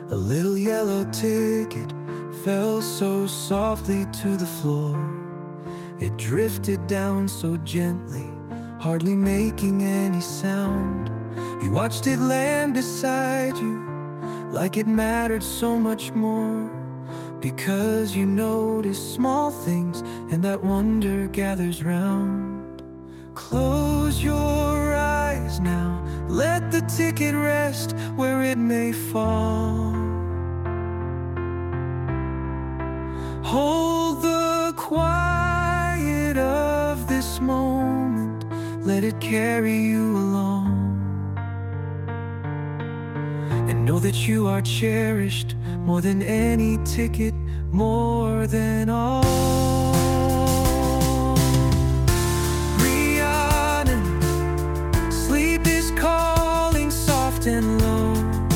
A little yellow ticket fell so softly to the floor. It drifted down so gently, hardly making any sound. You watched it land beside you, like it mattered so much more. Because you notice small things, and that wonder gathers round. Close your eyes now, let the ticket rest where it may fall. Hold the quiet of this moment, let it carry you along. And know that you are cherished more than any ticket, more than all. Rhiannon, sleep is calling soft and low.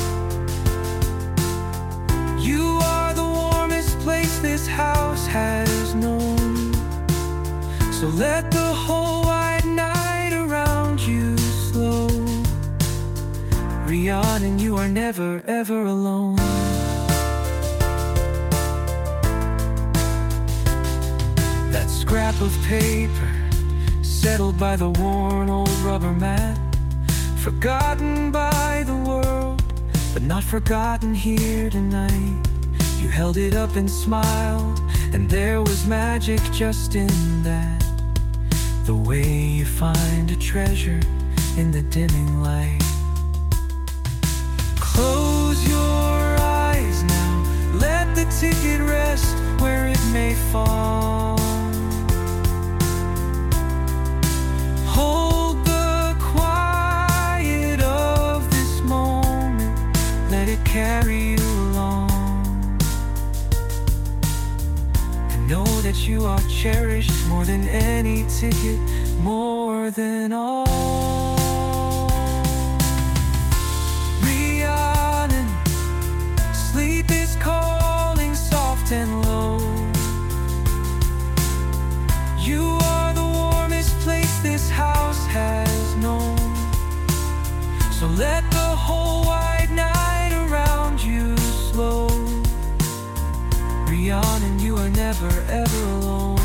You are the warmest place this house has known. So let the whole wide night around you slow. Rhiannon, you are never ever alone. That scrap of paper, settled by the worn old rubber mat, forgotten by the world, but not forgotten here tonight. You held it up and smiled, and there was magic just in that. The way you find a treasure in the dimming light. Close your eyes now, let the ticket rest where it may fall. Hold the quiet of this moment, let it carry you along. And know that you are cherished more than any ticket, more than all. Rhiannon, sleep is calling soft and low. You are the warmest place this house has known. So let the whole wide night around you slow. Rhiannon, you are never ever alone.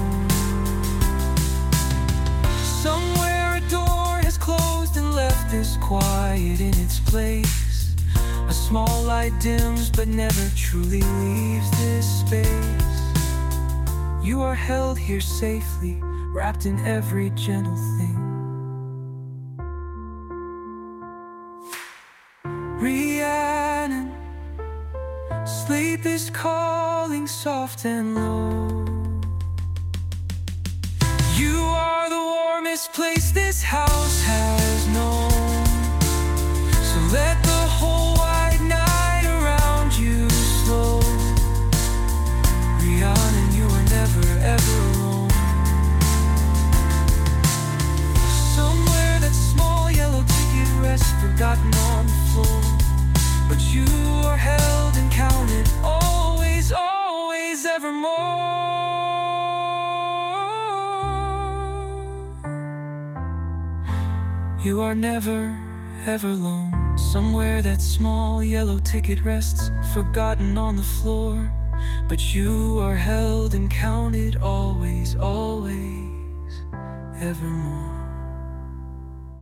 Somewhere a door has closed and left this quiet in its place. A small light dims but never truly leaves this space. You are held here safely, wrapped in every gentle thing. Rhiannon, sleep is calling soft and low. You are the warmest place this house has known. So let the whole wide night around you slow. Rhiannon, you are never ever alone. Somewhere that small yellow ticket rests forgotten on the floor. But you are held and counted always, always evermore. You are never ever alone. Somewhere that small yellow ticket rests forgotten on the floor. But you are held and counted always, always evermore.